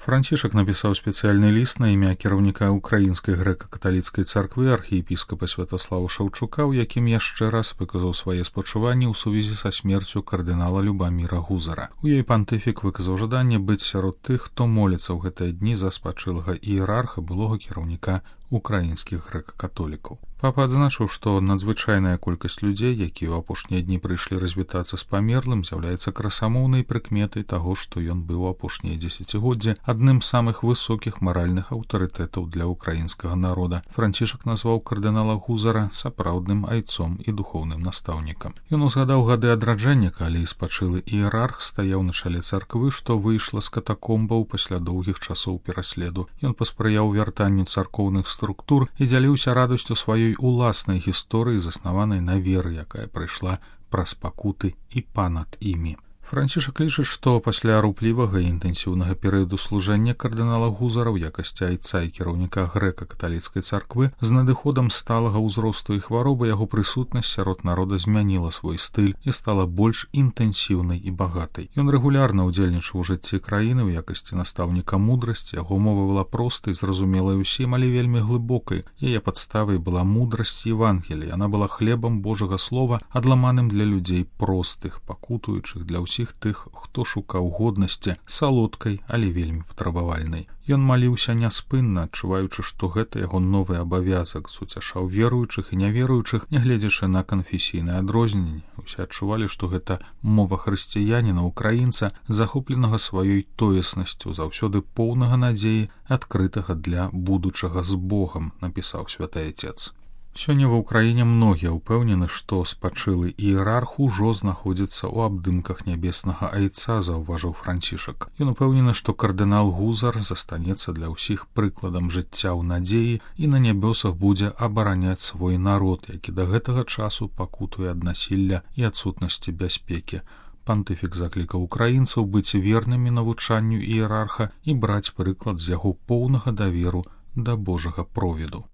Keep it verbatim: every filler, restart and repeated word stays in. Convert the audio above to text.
Францішак напісаў спецыяльны ліст на імя кіраўніка Украінскай грэка-каталіцкай царквы архіепіскапа Святаслава Шаўчука, у якім яшчэ раз выказаў свае спачуванні ў сувязі са смерцю кардынала Любаміра Гузара. У ёй пантыфік выказаў жаданне быць сярод тых, хто моліцца ў гэтыя дні за спачылага іерарха, былога кіраўніка украінскіх грэка-католікаў. Папа адзначыў, што надзвычайная колькасць людзей, якія ў апошнія дні прыйшлі развітацца з памерлым, з'яўляецца красамоўнай прыкметай таго, што ён быў у апошнія дзесяцігоддзі адным з самых высокіх маральных аўтарытэтаў для украінскага народа. Францішак назваў кардынала Гузара сапраўдным айцом і духоўным настаўнікам. Ён узгадаў гады адраджэння, калі спачылы іерарх стаяў на чале царквы, што выйшла з катакомбаў пасля доўгіх часоў пераследу. Ён паспрыяў вяртанню царкоўных структур і дзяліўся радасцю сваёй уласнай гісторыі, заснаванай на веры, якая прыйшла праз пакуты і панад імі. Францішак лічыць, што пасля руплівага і інтэнсіўнага перыяду служэння кардынала Гузара ў якасці айца і кіраўніка грэка-каталіцкай царквы з надыходам сталага ўзросту і хваробы яго прысутнасць сярод народа змяніла свой стыль і стала больш інтэнсіўнай і багатай. Ён рэгулярна ўдзельнічаў у жыцці краіны ў якасці настаўніка мудрасці, яго мова была простай, зразумелай усім, але вельмі глыбокай. Яе падставай была мудрасць Евангелія. Яна была хлебам Божага слова, адламаным для людзей простых, пакутуючых для ўсіх усіх тых, хто шукаў годнасці, салодкай, але вельмі патрабавальнай. Ён маліўся няспынна, адчуваючы, што гэта яго новы абавязак, суцяшаў веруючых і няверуючых, нягледзячы на канфесійнае адрозненне. Усе адчувалі, што гэта мова хрысціяніна, украінца, захопленага сваёй тоеснасцю, заўсёды поўнага надзеі, адкрытага для будучага з Богам, напісаў святы Отец. Сёння ва ўкраіне многія ўпэўнены, што спачылы іерарх ужо знаходзіцца ў абдымках нябеснага айца, заўважыў Францішак. Ён упэўнены, што кардынал Гузар застанецца для ўсіх прыкладам жыцця ў надзеі і на нябёсах будзе абараняць свой народ, які да гэтага часу пакутуе ад насілля і адсутнасці бяспекі. Пантыфік заклікаў украінцаў быць вернымі навучанню іерарха і браць прыклад з яго поўнага даверу да Божага провіду.